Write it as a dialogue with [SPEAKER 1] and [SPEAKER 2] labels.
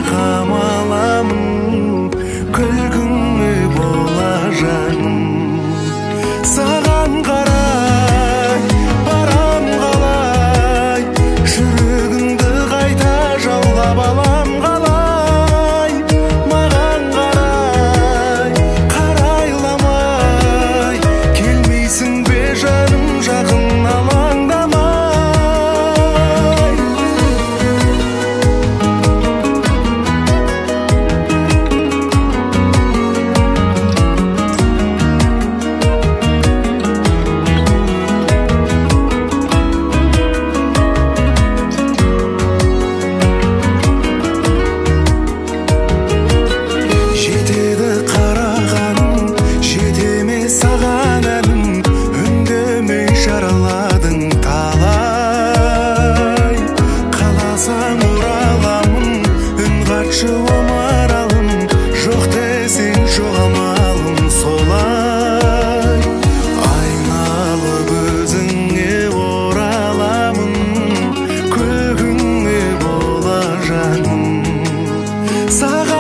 [SPEAKER 1] қамаламын, күлкіңе бола жаным. Саған қарай барам қалай, жүрегіңді қайта жаулап алам қалай. Маған қарайламай, келмейсің бе жаным, жақын алаңдамай. Жетеді қарағаным, жетеме саған әлім, үндемей жараладың талай. Қаласаң ораламын, үн қатшы омаралым, жоқ десең жоқ амалым солай. Айналып өзіңе ораламын, күлкіңе бола жаным. Саған